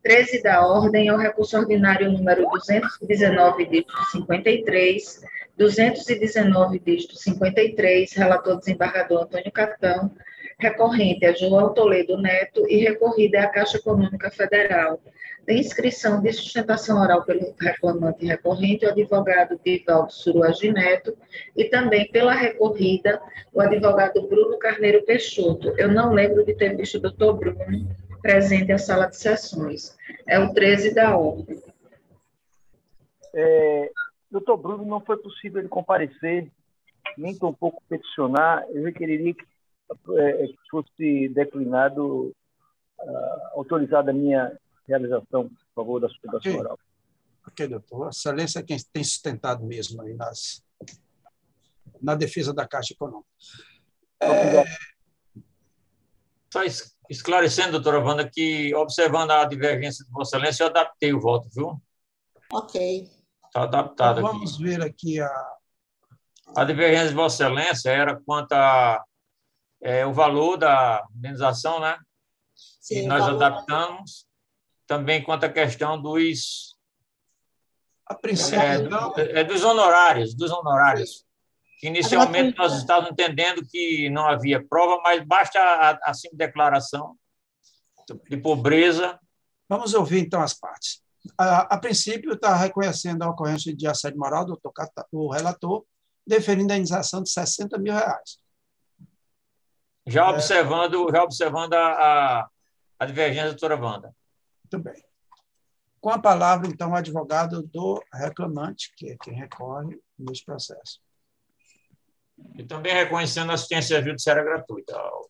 13 da ordem é o recurso ordinário número 219, dígito 53, 219, dígito 53, relator desembargador Antônio Catão, recorrente a João Toledo Neto e recorrida é a Caixa Econômica Federal. Tem inscrição de sustentação oral pelo reclamante e recorrente, o advogado Divaldo Suruagi Neto, e também pela recorrida, o advogado Bruno Carneiro Peixoto. Eu não lembro de ter visto o doutor Bruno presente à sala de sessões. É o 13 da ordem. Doutor Bruno, não foi possível ele comparecer, nem tampouco peticionar. Eu requeriria que fosse declinado, autorizada a minha realização, por favor, da sustentação oral. Ok, doutor. A excelência é quem tem sustentado mesmo aí na defesa da Caixa Econômica. Só esclarecendo, doutora Wanda, que, observando a divergência de Vossa Excelência, eu adaptei o voto, viu? Ok. Está adaptado então, aqui. Vamos ver aqui A divergência de Vossa Excelência era quanto o valor da indenização, né? Sim, e nós adaptamos também quanto à questão dos... A princípio, dos honorários. Que inicialmente nós estávamos entendendo que não havia prova, mas basta a simples declaração de pobreza. Vamos ouvir, então, as partes. A princípio, está reconhecendo a ocorrência de assédio moral do o relator, deferindo a indenização de R$60 mil. Já observando a divergência da doutora Wanda. Muito bem. Com a palavra, então, o advogado do reclamante, que é quem recorre neste processo. E também reconhecendo a assistência judiciária gratuita.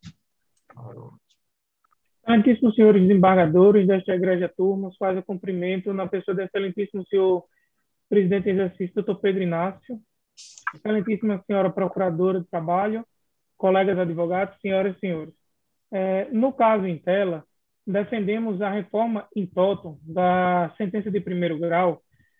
Excelentíssimos senhores desembargadores desta egrégia turma, faz o cumprimento na pessoa do excelentíssimo senhor presidente em exercício, doutor Pedro Inácio, excelentíssima senhora procuradora de trabalho, colegas advogados, senhoras e senhores. No caso em tela, defendemos a reforma in toto da sentença de primeiro grau,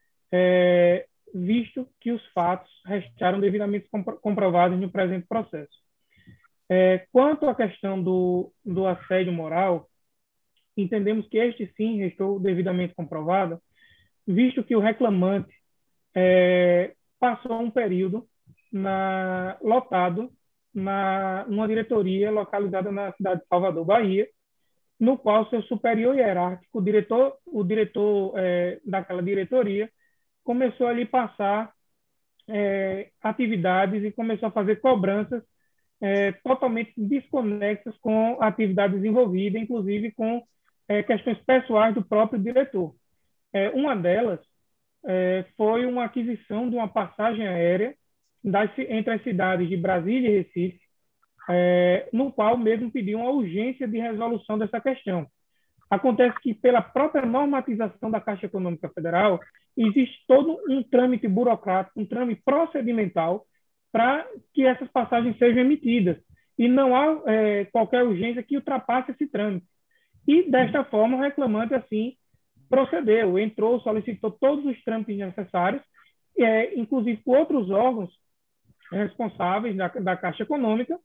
visto que os fatos restaram devidamente comprovados no presente processo. Quanto à questão do assédio moral, entendemos que este sim restou devidamente comprovado, visto que o reclamante passou um período lotado numa diretoria localizada na cidade de Salvador, Bahia, no qual seu superior hierárquico, o diretor daquela diretoria, começou a lhe passar atividades e começou a fazer cobranças totalmente desconexas com a atividade desenvolvida, inclusive com questões pessoais do próprio diretor. Uma delas foi uma aquisição de uma passagem aérea entre as cidades de Brasília e Recife, no qual mesmo pediu uma urgência de resolução dessa questão. Acontece que, pela própria normatização da Caixa Econômica Federal, existe todo um trâmite burocrático, um trâmite procedimental para que essas passagens sejam emitidas. E não há qualquer urgência que ultrapasse esse trâmite. E, desta forma, o reclamante, assim, procedeu, entrou, solicitou todos os trâmites necessários, inclusive por outros órgãos responsáveis da Caixa Econômica,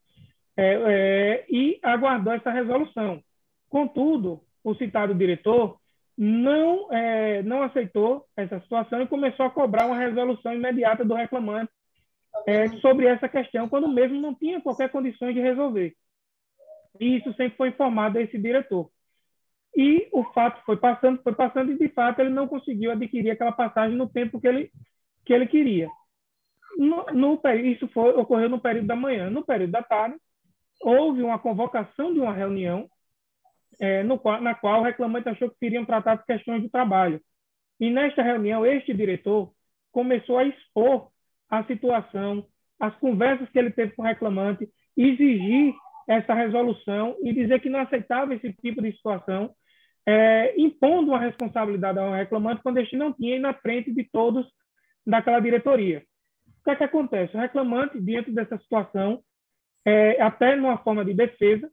e aguardou essa resolução. Contudo, o citado diretor não aceitou essa situação e começou a cobrar uma resolução imediata do reclamante sobre essa questão, quando mesmo não tinha qualquer condições de resolver. E isso sempre foi informado a esse diretor. E o fato foi passando e, de fato, ele não conseguiu adquirir aquela passagem no tempo que ele queria. Isso ocorreu no período da manhã. No período da tarde, houve uma convocação de uma reunião na qual o reclamante achou que seriam tratadas questões de trabalho. E, nesta reunião, este diretor começou a expor a situação, as conversas que ele teve com o reclamante, exigir essa resolução e dizer que não aceitava esse tipo de situação, impondo uma responsabilidade ao reclamante quando este não tinha, e na frente de todos daquela diretoria. O que é que acontece? O reclamante, diante dessa situação, até numa forma de defesa,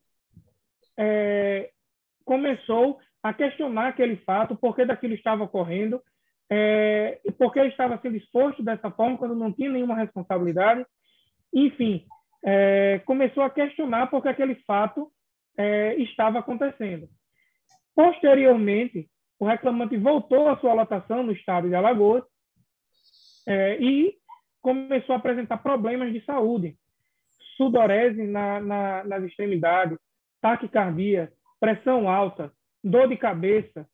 começou a questionar aquele fato, por que daquilo estava ocorrendo, e por que ele estava sendo exposto dessa forma quando não tinha nenhuma responsabilidade. Enfim, começou a questionar por que aquele fato estava acontecendo. Posteriormente, o reclamante voltou à sua lotação no estado de Alagoas e começou a apresentar problemas de saúde, sudorese nas extremidades, taquicardia, pressão alta, dor de cabeça,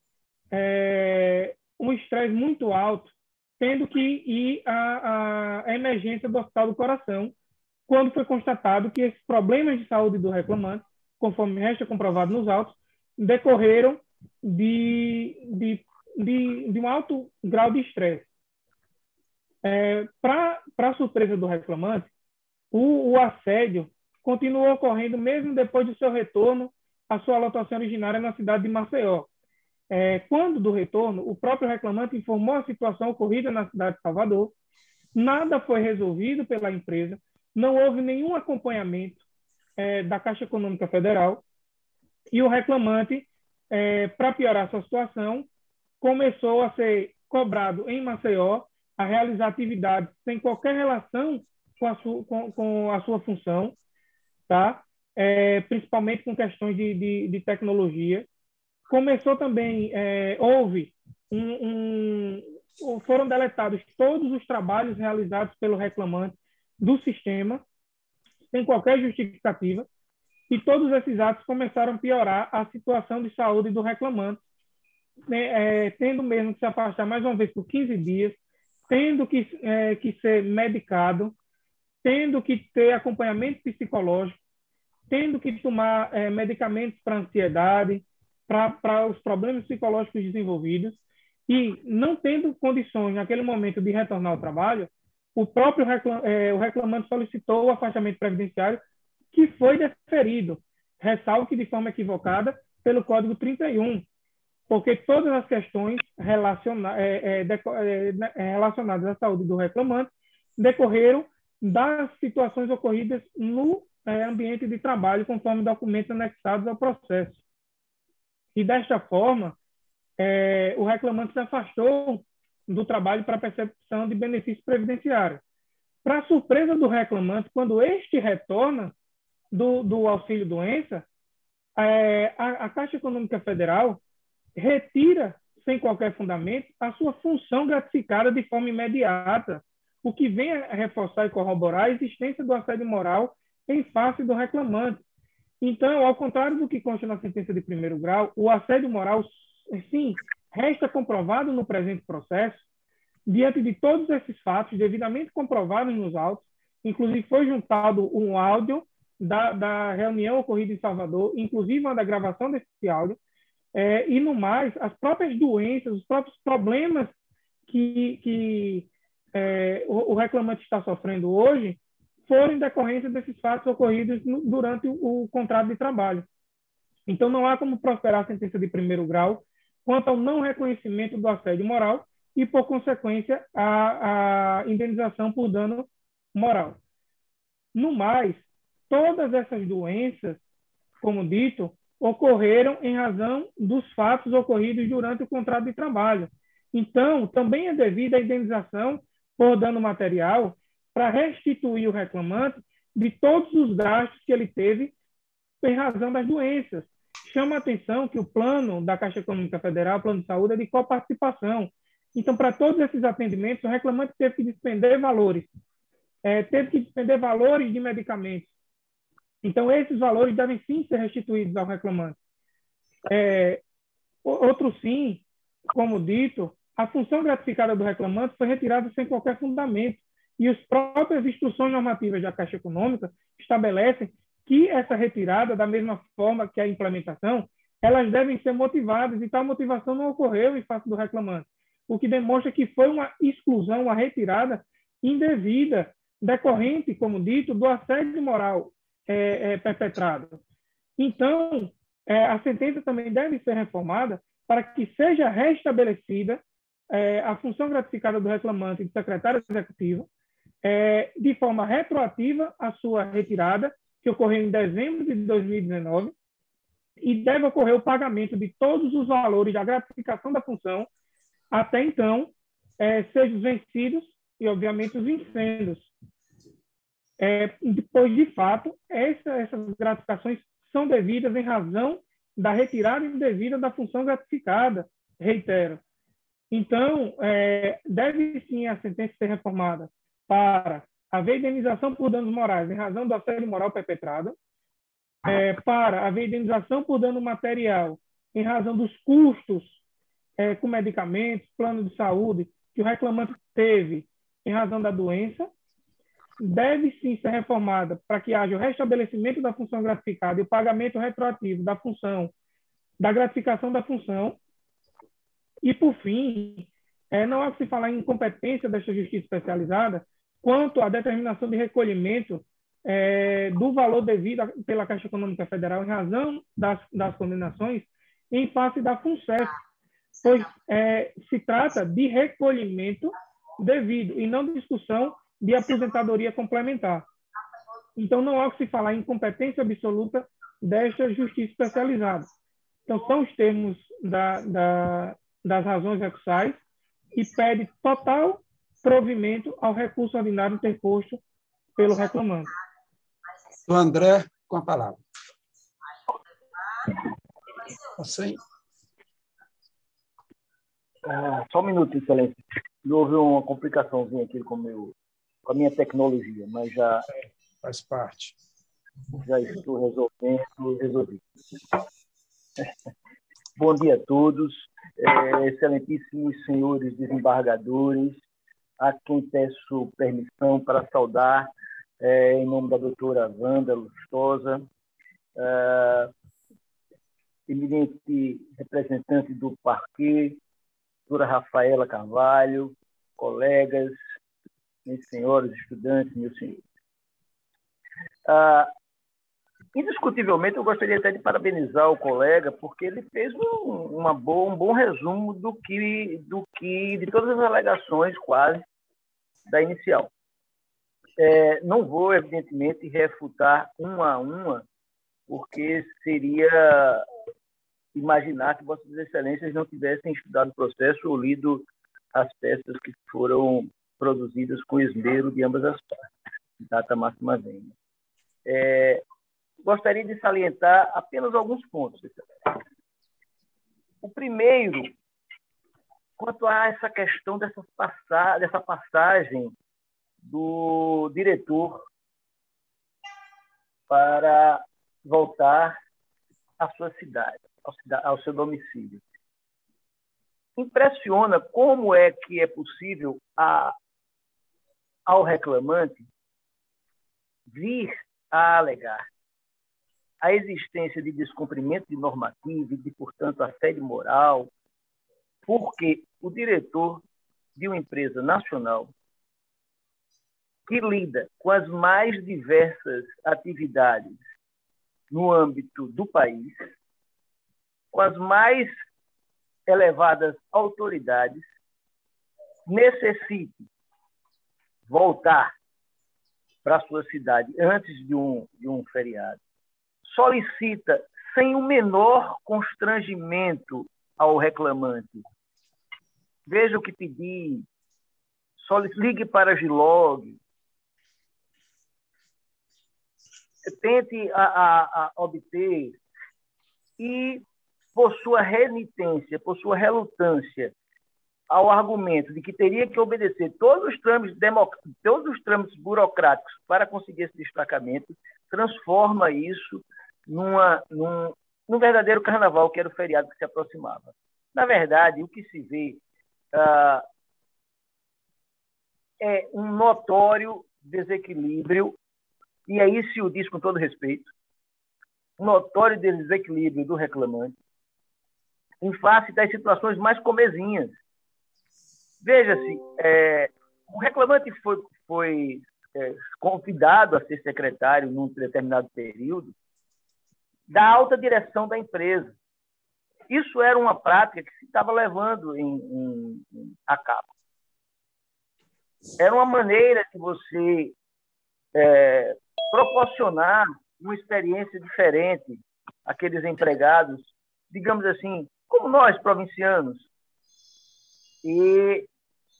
um estresse muito alto, tendo que ir à emergência do Hospital do Coração, quando foi constatado que esses problemas de saúde do reclamante, conforme resta comprovado nos autos, decorreram de um alto grau de estresse. Para surpresa do reclamante, o assédio continuou ocorrendo mesmo depois do seu retorno à sua lotação originária na cidade de Maceió. Quando do retorno, o próprio reclamante informou a situação ocorrida na cidade de Salvador, nada foi resolvido pela empresa, não houve nenhum acompanhamento da Caixa Econômica Federal, e o reclamante, para piorar sua situação, começou a ser cobrado em Maceió a realizar atividades sem qualquer relação com a sua função, tá? Principalmente com questões de tecnologia. Começou também, foram deletados todos os trabalhos realizados pelo reclamante do sistema, sem qualquer justificativa, e todos esses atos começaram a piorar a situação de saúde do reclamante, tendo mesmo que se afastar mais uma vez por 15 dias, tendo que ser medicado, tendo que ter acompanhamento psicológico, tendo que tomar medicamentos para ansiedade, para os problemas psicológicos desenvolvidos, e não tendo condições naquele momento de retornar ao trabalho, o próprio o reclamante solicitou o afastamento previdenciário, que foi deferido, ressalvo que de forma equivocada, pelo Código 31, porque todas as questões relacionadas à saúde do reclamante decorreram das situações ocorridas no ambiente de trabalho, conforme documentos anexados ao processo. E, desta forma, o reclamante se afastou do trabalho para percepção de benefícios previdenciários. Para surpresa do reclamante, quando este retorna do auxílio-doença, a Caixa Econômica Federal retira, sem qualquer fundamento, a sua função gratificada de forma imediata, o que vem a reforçar e corroborar a existência do assédio moral em face do reclamante. Então, ao contrário do que consta na sentença de primeiro grau, o assédio moral, sim, resta comprovado no presente processo, diante de todos esses fatos devidamente comprovados nos autos. Inclusive foi juntado um áudio da reunião ocorrida em Salvador, inclusive uma da gravação desse áudio, e no mais, as próprias doenças, os próprios problemas que o reclamante está sofrendo hoje foram em decorrência desses fatos ocorridos durante o contrato de trabalho. Então, não há como prosperar a sentença de primeiro grau quanto ao não reconhecimento do assédio moral e, por consequência, a indenização por dano moral. No mais, todas essas doenças, como dito, ocorreram em razão dos fatos ocorridos durante o contrato de trabalho. Então, também é devida a indenização por dano material para restituir o reclamante de todos os gastos que ele teve em razão das doenças. Chama a atenção que o plano da Caixa Econômica Federal, o plano de saúde, é de coparticipação. Então, para todos esses atendimentos, o reclamante teve que despender valores. Teve que despender valores de medicamentos. Então, esses valores devem sim ser restituídos ao reclamante. Outro sim, como dito, a função gratificada do reclamante foi retirada sem qualquer fundamento. E as próprias instruções normativas da Caixa Econômica estabelecem que essa retirada, da mesma forma que a implementação, elas devem ser motivadas, e tal motivação não ocorreu em face do reclamante, o que demonstra que foi uma exclusão, uma retirada indevida, decorrente, como dito, do assédio moral perpetrado. Então, a sentença também deve ser reformada para que seja restabelecida a função gratificada do reclamante e do secretário executivo, de forma retroativa à sua retirada, que ocorreu em dezembro de 2019, e deve ocorrer o pagamento de todos os valores da gratificação da função até então, sejam vencidos e, obviamente, os incendos. Depois, de fato, essas gratificações são devidas em razão da retirada indevida da função gratificada, reitero. Então, deve sim a sentença ser reformada para haver indenização por danos morais em razão do assédio moral perpetrado, para haver indenização por dano material em razão dos custos com medicamentos, plano de saúde que o reclamante teve em razão da doença, deve sim ser reformada para que haja o restabelecimento da função gratificada e o pagamento retroativo da função, da gratificação da função. E, por fim, não há que se falar em incompetência desta justiça especializada quanto à determinação de recolhimento do valor devido pela Caixa Econômica Federal em razão das condenações em face da FUNCEF, pois se trata de recolhimento devido e não de discussão de aposentadoria complementar. Então, não há que se falar em incompetência absoluta desta justiça especializada. Então, são os termos das razões recursais e pede total provimento ao recurso ordinário interposto pelo reclamante. O André, com a palavra. Assim. Só um minuto, Excelência. Houve uma complicaçãozinha aqui com a minha tecnologia, mas já faz parte. Já estou resolvido. Bom dia a todos, excelentíssimos senhores desembargadores, a quem peço permissão para saudar, em nome da doutora Wanda Lustosa, eminente representante do Parquet, doutora Rafaela Carvalho, colegas, meus senhores estudantes, meus senhores. Indiscutivelmente, eu gostaria até de parabenizar o colega, porque ele fez um bom resumo de todas as alegações, quase, da inicial. Não vou, evidentemente, refutar uma a uma, porque seria imaginar que Vossas Excelências não tivessem estudado o processo ou lido as peças que foram produzidas com esmero de ambas as partes. Data máxima vênia. Gostaria de salientar apenas alguns pontos. O primeiro, quanto a essa questão dessa passagem do diretor para voltar à sua cidade, ao seu domicílio. Impressiona como é que é possível ao reclamante vir a alegar a existência de descumprimento de normativa e de, portanto, assédio moral, porque o diretor de uma empresa nacional que lida com as mais diversas atividades no âmbito do país, com as mais elevadas autoridades, necessite voltar para a sua cidade antes de um feriado, solicita sem o menor constrangimento ao reclamante. Veja o que pedi, ligue para a GILOG, tente a obter e, por sua renitência, por sua relutância ao argumento de que teria que obedecer todos os trâmites burocráticos para conseguir esse destacamento, transforma isso num verdadeiro carnaval, que era o feriado que se aproximava. Na verdade, o que se vê é um notório desequilíbrio, e aí se o diz com todo respeito, um notório desequilíbrio do reclamante em face das situações mais comezinhas. Veja-se, o reclamante foi convidado a ser secretário num determinado período da alta direção da empresa. Isso era uma prática que se estava levando a cabo. Era uma maneira de você proporcionar uma experiência diferente àqueles empregados, digamos assim, como nós, provincianos. E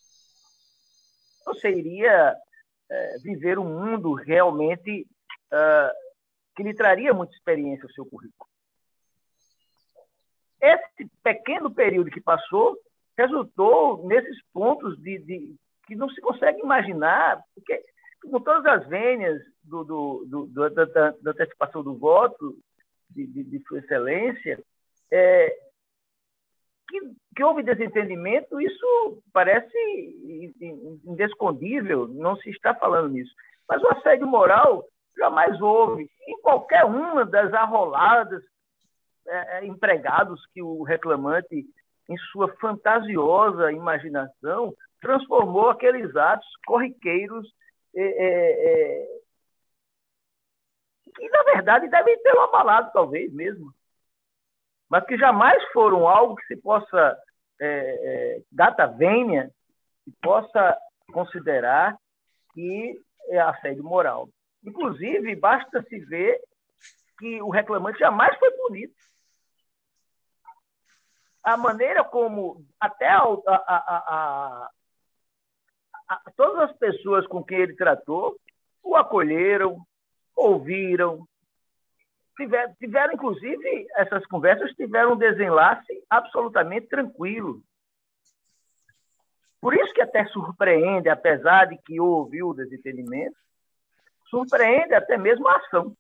você iria viver um mundo realmente que lhe traria muita experiência ao seu currículo. esse pequeno período que passou resultou nesses pontos que não se consegue imaginar, porque com todas as vênias da antecipação do voto de Sua Excelência, que houve desentendimento, isso parece indescondível, não se está falando nisso. Mas o assédio moral jamais houve. Em qualquer uma das arroladas empregados que o reclamante, em sua fantasiosa imaginação, transformou aqueles atos corriqueiros que, na verdade, devem tê-lo abalado, talvez mesmo, mas que jamais foram algo que se possa, data vênia, que possa considerar que é assédio moral. Inclusive, basta se ver que o reclamante jamais foi punido. A maneira como até todas as pessoas com quem ele tratou o acolheram, ouviram, tiveram, inclusive, essas conversas tiveram um desenlace absolutamente tranquilo. Por isso que até surpreende, apesar de que houve o desentendimento, surpreende até mesmo a ação.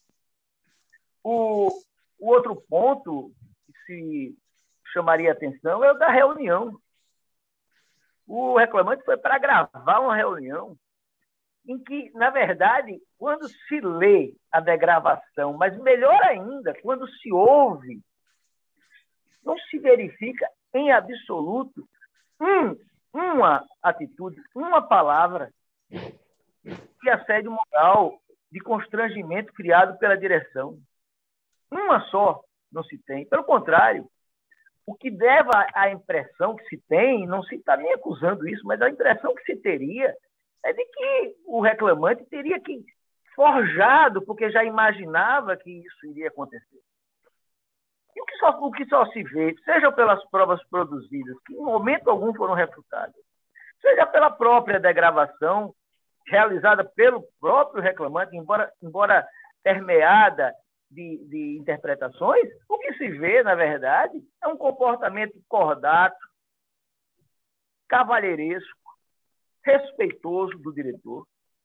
O outro ponto que se chamaria atenção é o da reunião. O reclamante foi para gravar uma reunião em que, na verdade, quando se lê a degravação, mas melhor ainda, quando se ouve, não se verifica em absoluto uma atitude, uma palavra de assédio moral, de constrangimento criado pela direção. Uma só não se tem. Pelo contrário, o que leva à impressão que se tem, não se está nem acusando isso, mas a impressão que se teria é de que o reclamante teria que forjado, porque já imaginava que isso iria acontecer. E o que só se vê, seja pelas provas produzidas, que em momento algum foram refutadas, seja pela própria degravação realizada pelo próprio reclamante, embora permeada de interpretações, o que se vê, na verdade, é um comportamento cordato, cavalheiresco, respeitoso do diretor,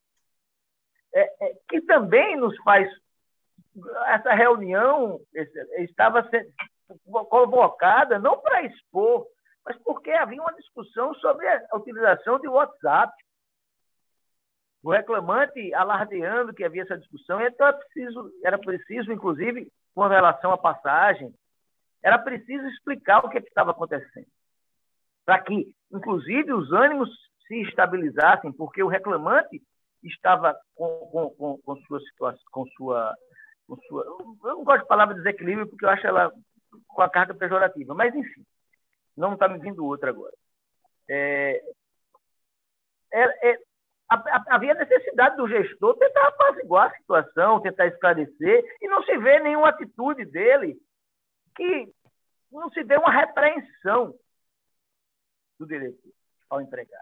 que também nos faz... Essa reunião estava sendo convocada não para expor, mas porque havia uma discussão sobre a utilização de WhatsApp. O reclamante alardeando que havia essa discussão, então era preciso, inclusive, com relação à passagem, era preciso explicar o que estava acontecendo, para que, inclusive, os ânimos se estabilizassem, porque o reclamante estava com sua situação, eu não gosto de palavra desequilíbrio, porque eu acho ela com a carga pejorativa, mas, enfim, não está me vindo outra agora. Havia necessidade do gestor tentar apaziguar a situação, tentar esclarecer, e não se vê nenhuma atitude dele que não se dê uma repreensão do diretor ao empregado.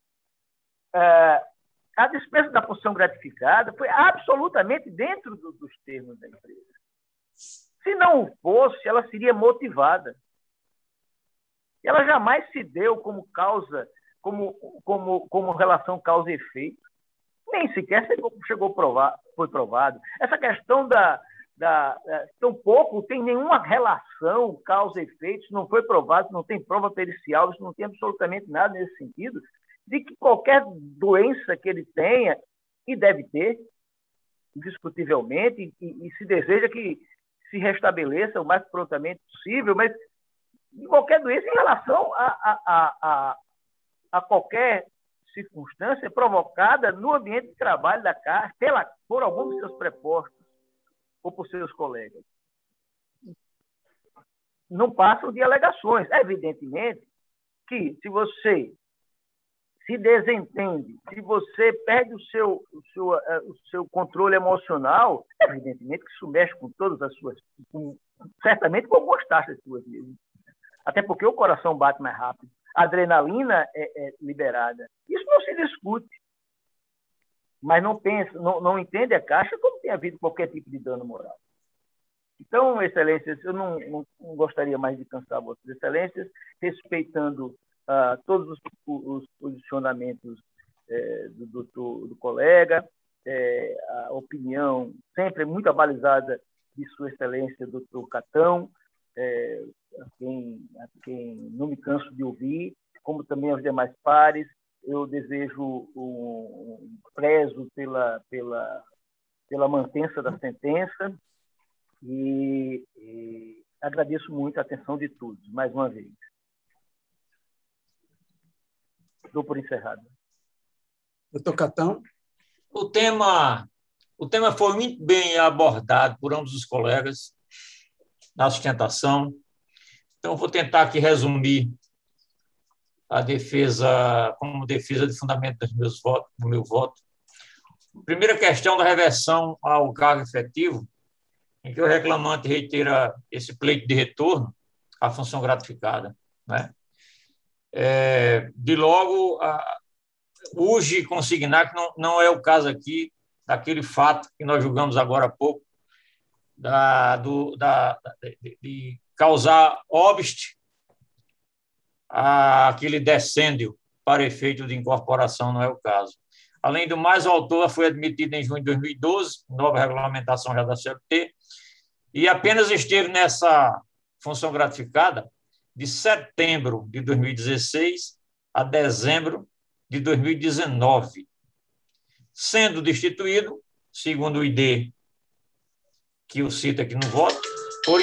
A despesa da função gratificada foi absolutamente dentro dos termos da empresa. Se não o fosse, ela seria motivada. Ela jamais se deu como causa, como relação causa e efeito. Nem sequer foi provado. Essa questão tampouco tem nenhuma relação causa e efeito, isso não foi provado, não tem prova pericial, isso não tem absolutamente nada nesse sentido, de que qualquer doença que ele tenha, e deve ter, indiscutivelmente, e se deseja que se restabeleça o mais prontamente possível, mas de qualquer doença em relação a qualquer circunstância provocada no ambiente de trabalho da Caixa por algum dos seus prepostos ou por seus colegas. Não passam de alegações. Evidentemente que, se você se desentende, se você perde o seu controle emocional, evidentemente que isso mexe com todas as suas... certamente com algumas taxas suas mesmo. Até porque o coração bate mais rápido. A adrenalina é liberada. Isso não se discute. Mas não entende a Caixa como tem havido qualquer tipo de dano moral. Então, Excelências, eu não gostaria mais de cansar Vossas Excelências, respeitando todos os posicionamentos do colega, a opinião sempre muito abalizada de Sua Excelência, doutor Catão, a quem não me canso de ouvir, como também aos demais pares. Eu desejo prezo pela mantença da sentença e agradeço muito a atenção de todos, mais uma vez. Dou por encerrado. Doutor Catão. O tema foi muito bem abordado por ambos os colegas na sustentação. Então, vou tentar aqui resumir a defesa como defesa de fundamento do meu voto. Primeira questão da reversão ao cargo efetivo, em que o reclamante reitera esse pleito de retorno à função gratificada, né? De logo, urge consignar que não é o caso aqui daquele fato que nós julgamos agora há pouco, de causar óbito àquele decêndio para efeito de incorporação, não é o caso. Além do mais, o autor foi admitido em junho de 2012, nova regulamentação já da CLT, e apenas esteve nessa função gratificada de setembro de 2016 a dezembro de 2019, sendo destituído, segundo o ID, que eu cito aqui no voto, por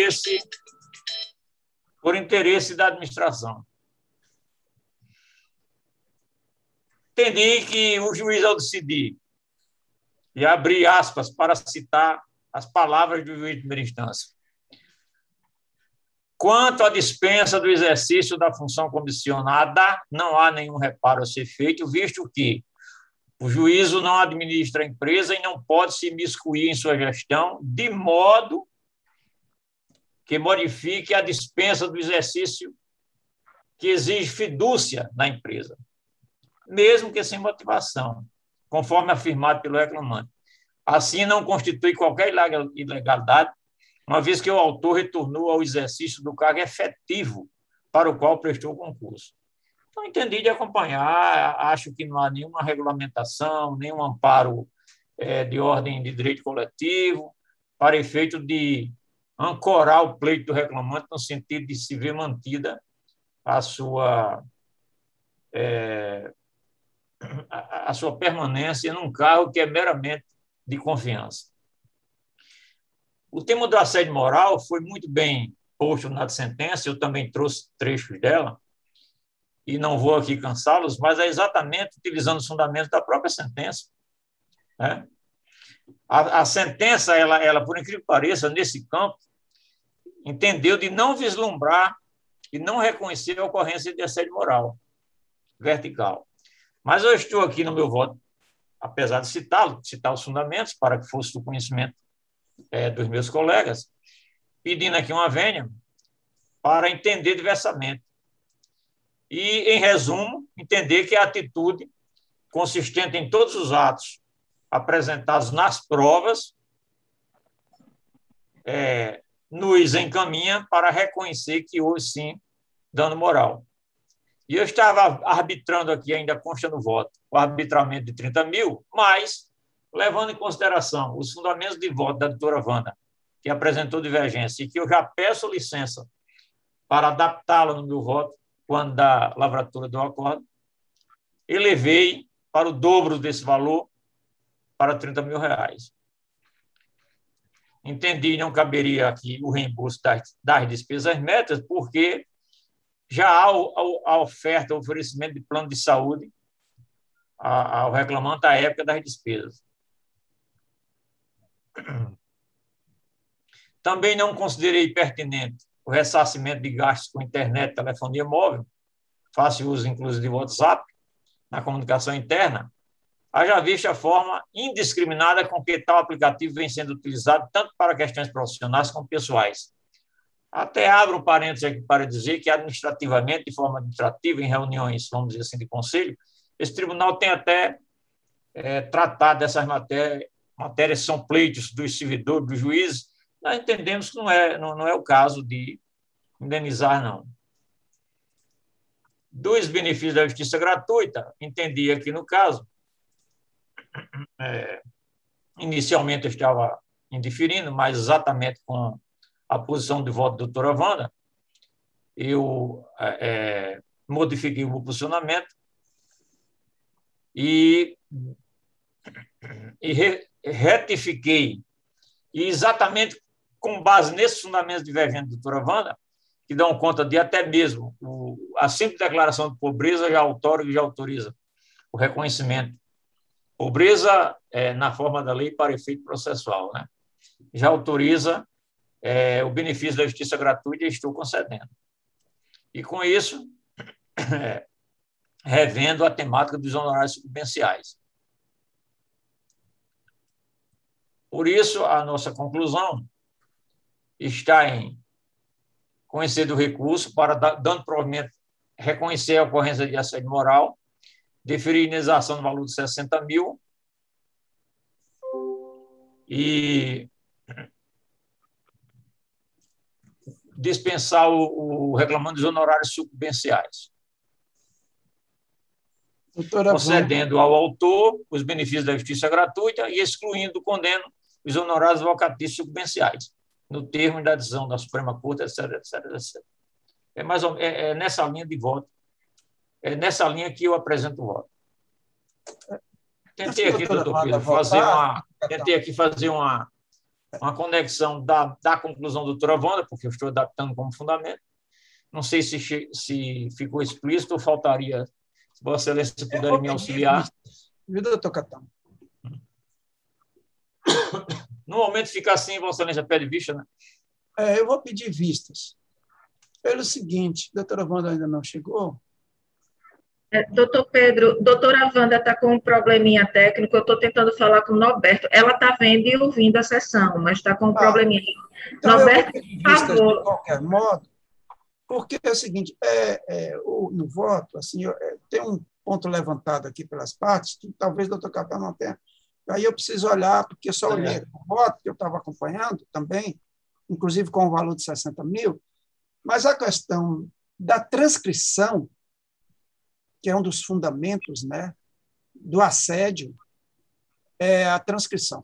interesse da administração. Entendi que o juiz, ao decidir, e abrir aspas para citar as palavras do juiz de primeira instância, quanto à dispensa do exercício da função comissionada, não há nenhum reparo a ser feito, visto que o juízo não administra a empresa e não pode se imiscuir em sua gestão, de modo que modifique a dispensa do exercício que exige fidúcia na empresa, mesmo que sem motivação, conforme afirmado pelo reclamante. Assim, não constitui qualquer ilegalidade, uma vez que o autor retornou ao exercício do cargo efetivo para o qual prestou o concurso. Então, entendi de acompanhar, acho que não há nenhuma regulamentação, nenhum amparo de ordem de direito coletivo, para efeito de ancorar o pleito do reclamante no sentido de se ver mantida a sua permanência num cargo que é meramente de confiança. O tema do assédio moral foi muito bem posto na sentença, eu também trouxe trechos dela, e não vou aqui cansá-los, mas é exatamente utilizando os fundamentos da própria sentença, né? A sentença, ela, por incrível que pareça, nesse campo, entendeu de não vislumbrar e não reconhecer a ocorrência de assédio moral vertical. Mas eu estou aqui no meu voto, apesar de citar os fundamentos, para que fosse do conhecimento dos meus colegas, pedindo aqui uma vênia para entender diversamente. E, em resumo, entender que a atitude consistente em todos os atos apresentados nas provas nos encaminha para reconhecer que houve, sim, dano moral. E eu estava arbitrando aqui, ainda consta no voto, o arbitramento de 30 mil, mas, levando em consideração os fundamentos de voto da doutora Wanda, que apresentou divergência, e que eu já peço licença para adaptá-la no meu voto, quando da lavratura do acordo, elevei para o dobro desse valor, para 30 mil reais. Entendi que não caberia aqui o reembolso das despesas médicas, porque já há a oferta, o oferecimento de plano de saúde ao reclamante à época das despesas. Também não considerei pertinente o ressarcimento de gastos com internet, telefonia móvel, faço uso, inclusive, de WhatsApp, na comunicação interna, haja vista a forma indiscriminada com que tal aplicativo vem sendo utilizado tanto para questões profissionais como pessoais. Até abro um parênteses aqui para dizer que, administrativamente, de forma administrativa, em reuniões, vamos dizer assim, de conselho, esse tribunal tem até tratado dessas matérias, são pleitos dos servidores, dos juízes, nós entendemos que não é o caso de indenizar, não. Dos benefícios da justiça gratuita, entendi aqui no caso, inicialmente eu estava indiferindo, mas exatamente com a posição de voto da doutora Wanda, eu modifiquei o meu posicionamento e retifiquei, e exatamente com base nesses fundamentos divergentes da doutora Wanda, que dão conta de até mesmo a simples declaração de pobreza já outorga e já autoriza o reconhecimento. Pobreza na forma da lei para efeito processual, né? Já autoriza o benefício da justiça gratuita e estou concedendo. E, com isso, revendo a temática dos honorários sucumbenciais. Por isso, a nossa conclusão está em conhecer do recurso para, dando provimento, reconhecer a ocorrência de assédio moral, deferir indenização no valor de 60 mil e dispensar o reclamando dos honorários sucumbenciais, concedendo ao autor os benefícios da justiça gratuita e excluindo do condeno os honorários vocatícios sucumbenciais, no termo da decisão da Suprema Corte, etc, etc, etc. É nessa linha de voto. É nessa linha que eu apresento o voto. Tentei aqui, doutor Pedro, fazer uma conexão da conclusão da doutora Wanda, porque eu estou adaptando como fundamento. Não sei se ficou explícito ou faltaria, se Vossa Excelência puder me auxiliar. Viu, doutor Catão? No momento fica assim, Vossa Excelência pede vista, né? Eu vou pedir vistas. Pelo seguinte, a doutora Wanda ainda não chegou. Doutor Pedro, doutora Wanda está com um probleminha técnico, eu estou tentando falar com o Norberto. Ela está vendo e ouvindo a sessão, mas está com um probleminha. Então Norberto, por favor. De qualquer modo, porque é o seguinte, no voto, assim, tem um ponto levantado aqui pelas partes, que talvez o doutor Catão não tenha. Aí eu preciso olhar, porque eu só olhei o voto, que eu estava acompanhando também, inclusive com o valor de 60 mil, mas a questão da transcrição, que é um dos fundamentos, né, do assédio, é a transcrição.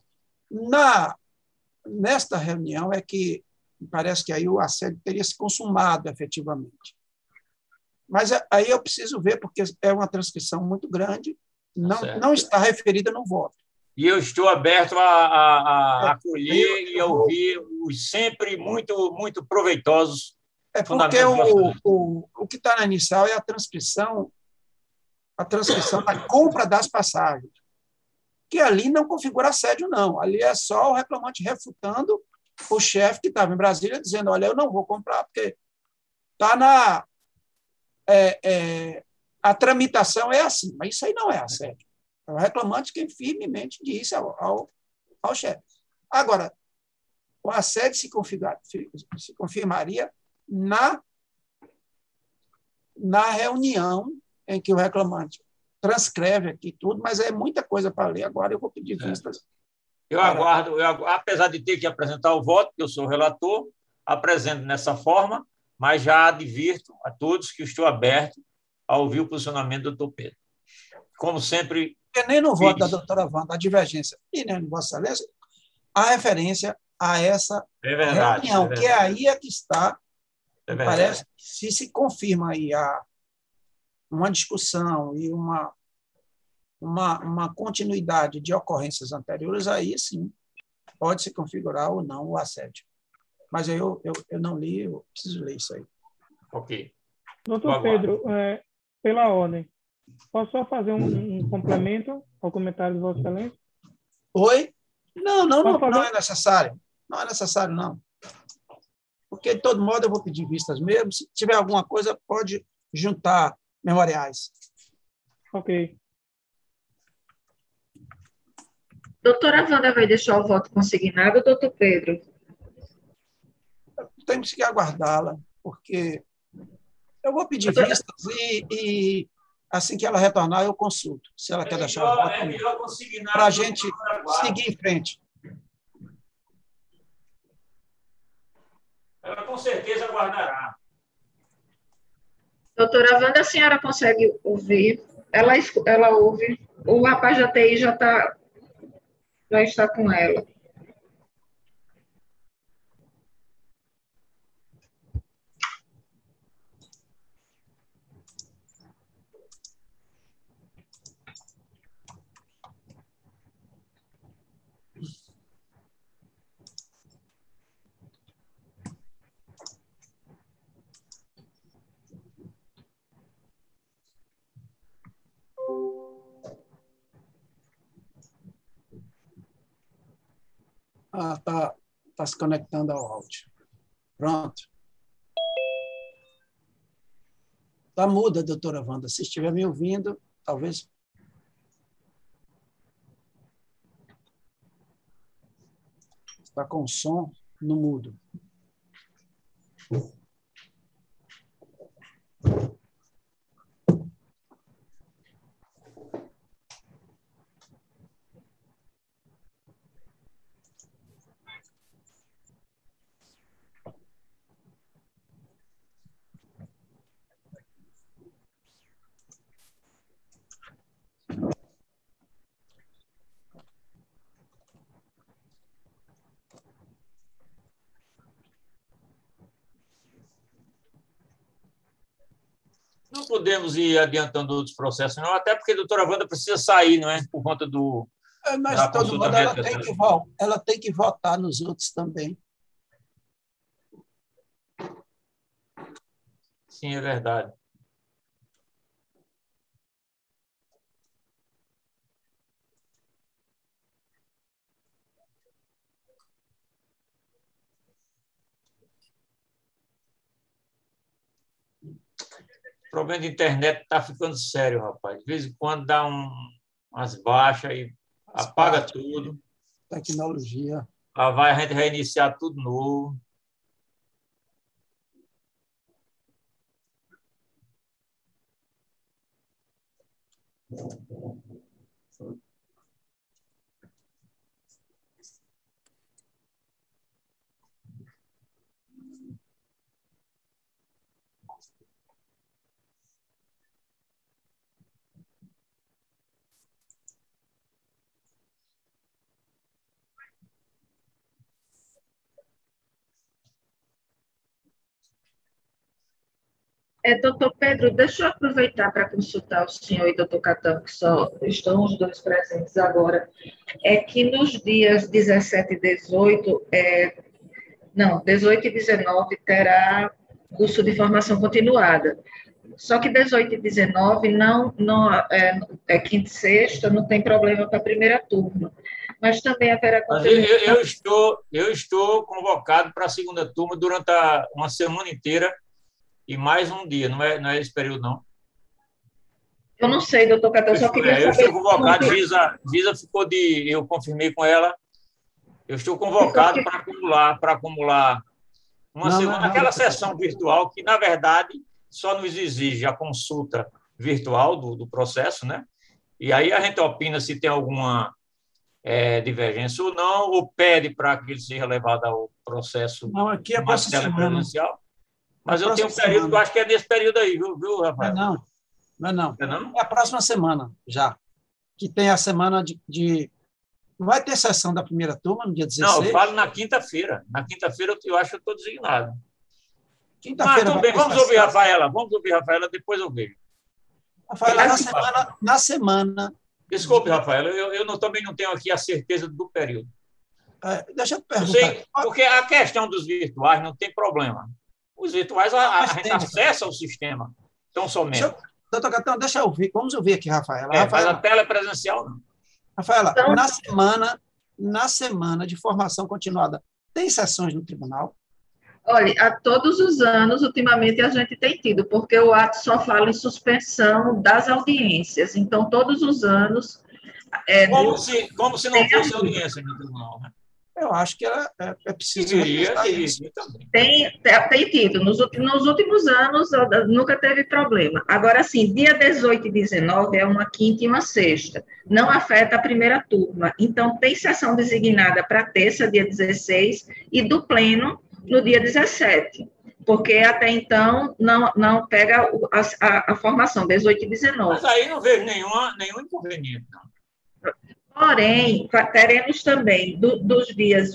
Nesta reunião é que parece que aí o assédio teria se consumado efetivamente. Mas aí eu preciso ver, porque é uma transcrição muito grande, não está referida no voto. E eu estou aberto a acolher e a ouvir os sempre muito, muito proveitosos fundamentos. Porque o que está na inicial é a transcrição da compra das passagens, que ali não configura assédio, não. Ali é só o reclamante refutando o chefe que estava em Brasília, dizendo, olha, eu não vou comprar, porque está a tramitação é assim, mas isso aí não é assédio. É o reclamante quem firmemente disse ao chefe. Agora, o assédio se confirmaria na reunião em que o reclamante transcreve aqui tudo, mas é muita coisa para ler agora, eu vou pedir vistas. Eu aguardo, apesar de ter que apresentar o voto, que eu sou relator, apresento nessa forma, mas já advirto a todos que estou aberto a ouvir o posicionamento do doutor Pedro. Como sempre... Porque nem no voto da doutora Wanda, a divergência, e nem no Vossa Excelência, a referência a essa reunião, que é aí que está, parece, se confirma aí uma discussão e uma continuidade de ocorrências anteriores, aí sim pode se configurar ou não o assédio. Mas eu não li, eu preciso ler isso aí. Ok. Doutor Pedro, pela ordem, posso só fazer um complemento ao comentário de Vossa Excelência? Oi? Não é necessário. Não é necessário, não. Porque, de todo modo, eu vou pedir vistas mesmo. Se tiver alguma coisa, pode juntar memoriais. Ok. Doutora Wanda vai deixar o voto consignado, doutor Pedro? Temos que aguardá-la, porque eu vou pedir vistas e assim que ela retornar, eu consulto, se ela quer deixar o voto para a gente seguir em frente. Ela com certeza aguardará. Doutora Wanda, a senhora consegue ouvir? Ela ouve. O rapaz da TI já está com ela. Ah, tá se conectando ao áudio. Pronto. Está muda, doutora Wanda. Se estiver me ouvindo, talvez. Está com o som no mudo. Não podemos ir adiantando outros processos, não, até porque a doutora Wanda precisa sair, não é? Por conta Mas da todo consulta mundo médica. ela tem que votar nos outros também. Sim, é verdade. O problema de internet está ficando sério, rapaz. De vez em quando dá umas baixas e apaga tudo. Tecnologia. Lá vai a gente reiniciar tudo novo. Doutor Pedro, deixa eu aproveitar para consultar o senhor e o doutor Catão, que só estão os dois presentes agora. É que nos dias 17 e 18, 18 e 19 terá curso de formação continuada. Só que 18 e 19 é quinta e sexta, não tem problema para a primeira turma. Mas também haverá conteúdo. Eu estou convocado para a segunda turma durante uma semana inteira e mais um dia, não é esse período, não. Eu não sei, doutor Catão, só queria saber... Eu estou convocado, Giza ficou eu confirmei com ela, eu estou convocado para acumular uma semana, aquela sessão virtual que, na verdade, só nos exige a consulta virtual do processo, né? E aí a gente opina se tem alguma divergência ou não, ou pede para que ele seja levado ao processo presencial. Mas eu tenho um período que eu acho que é nesse período aí, viu, Rafael? Não. É a próxima semana já, que tem a semana de... Vai ter sessão da primeira turma no dia 16? Não, eu falo na quinta-feira. Na quinta-feira eu acho que eu estou designado. Quinta-feira. Tudo bem, vamos ouvir Rafaela, depois eu vejo. Rafaela, na semana... Desculpe, Rafaela, eu também não tenho aqui a certeza do período. Deixa eu perguntar. Porque a questão dos virtuais não tem problema. Os virtuais, a gente acessa o sistema, tão somente. Doutor Catão, deixa eu ouvir. Vamos ouvir aqui, Rafaela. Mas a tela é presencial, não. Rafaela, então, na semana de formação continuada, tem sessões no tribunal? Olha, a todos os anos, ultimamente, a gente tem tido, porque o ato só fala em suspensão das audiências. Então, todos os anos... Como se não fosse audiência no tribunal, né? Eu acho que é preciso... Tem tido. Nos últimos anos, nunca teve problema. Agora, assim, dia 18 e 19 é uma quinta e uma sexta. Não afeta a primeira turma. Então, tem sessão designada para terça, dia 16, e do pleno no dia 17, porque até então não pega a formação, 18 e 19. Mas aí não vejo nenhum inconveniente, não. Porém, teremos também nos dias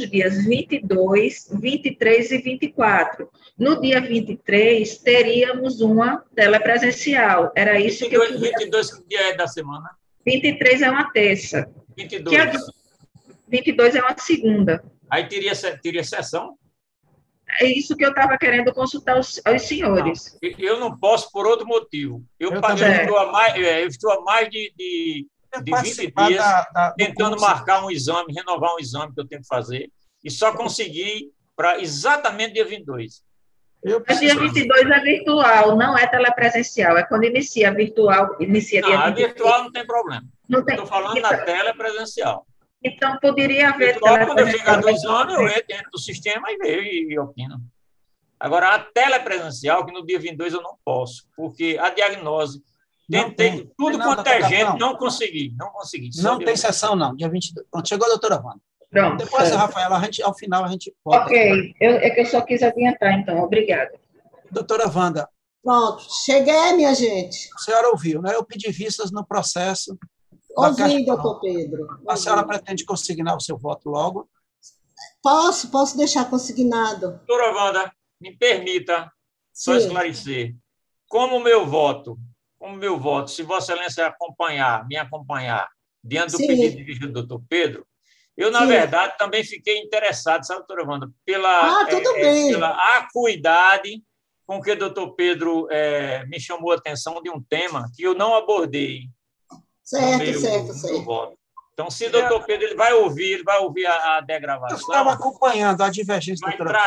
22, 23 e 24. No dia 23, teríamos uma telepresencial. Era isso que eu queria. 22, que dia é da semana? 23 é uma terça. 22. 22 é uma segunda. Aí teria sessão? É isso que eu estava querendo consultar aos senhores. Não, eu não posso por outro motivo. Eu estou há mais de 20 dias tentando marcar um exame, renovar um exame que eu tenho que fazer, e só consegui para exatamente dia 22. Mas dia 22 é virtual, não é telepresencial. É quando inicia virtual, inicia dia 22. A virtual não tem problema. Estou falando na telepresencial. Então, poderia haver virtual, quando eu chegar do exame, eu entro no sistema e vejo e opino. Agora, a telepresencial, que no dia 22 eu não posso, porque a diagnose, tentei tudo quanto é gente, não consegui. Não tem sessão, não, dia 22. Pronto, chegou a doutora Wanda. Pronto. Depois, Rafaela, ao final a gente volta. Ok, é que eu só quis adiantar, então. Obrigada. Doutora Wanda. Pronto, cheguei, minha gente. A senhora ouviu, né? Eu pedi vistas no processo. Ouvi, doutor Pedro. A senhora pretende consignar o seu voto logo? Posso deixar consignado. Doutora Wanda, me permita só esclarecer. Como o meu voto, se Vossa Excelência me acompanhar diante do pedido de vista do doutor Pedro, eu, na verdade, também fiquei interessado, sabe, doutora Wanda, pela acuidade com que o doutor Pedro me chamou a atenção de um tema que eu não abordei. Certo. Voto. Então, se o doutor Pedro ele vai ouvir a degravação. Eu estava acompanhando a divergência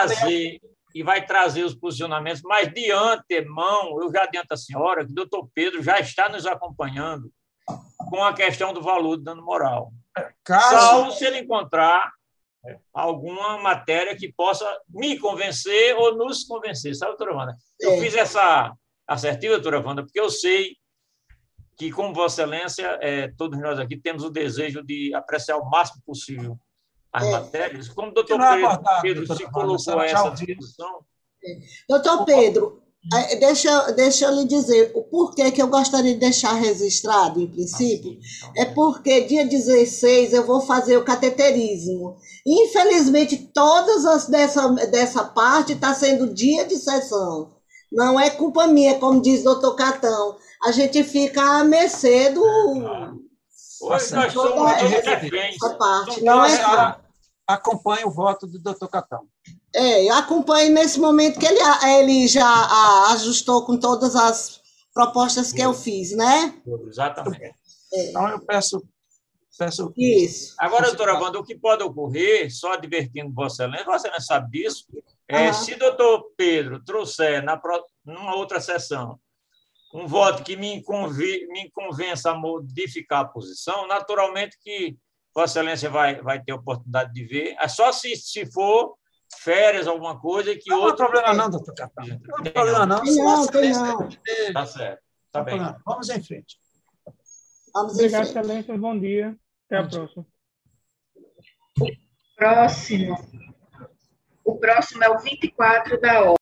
vai trazer os posicionamentos, mas de antemão, eu já adianto a senhora que o doutor Pedro já está nos acompanhando com a questão do valor do dano moral. Salvo se ele encontrar alguma matéria que possa me convencer ou nos convencer, sabe, doutora Wanda? Eu fiz essa assertiva, doutora Wanda, porque eu sei que, como Vossa Excelência, todos nós aqui temos o desejo de apreciar o máximo possível as matérias. Como o doutor Pedro se colocou a essa discussão... Doutor Pedro, deixa eu lhe dizer o porquê que eu gostaria de deixar registrado, em princípio, é porque dia 16 eu vou fazer o cateterismo. Infelizmente, todas dessa parte está sendo dia de sessão. Não é culpa minha, como diz o doutor Catão. A gente fica à mercê do... Hoje nós somos essa parte. Não é... Acompanhe o voto do doutor Catão. Eu acompanho nesse momento que ele já ajustou com todas as propostas que eu fiz, né? Exatamente. Então, eu peço isso. Agora, doutora Wanda, o que pode ocorrer, só advertindo Vossa Excelência sabe disso, se o doutor Pedro trouxer numa outra sessão um voto que me convença a modificar a posição, naturalmente que Vossa Excelência vai ter a oportunidade de ver. É só se for férias, alguma coisa que não outro... Não tem problema não, doutor Catão. Não tem problema não. Não. Tá certo. Tá bem. Vamos em frente. Obrigado, Excelência. Bom dia. Até a próxima. O próximo é o 24 da hora.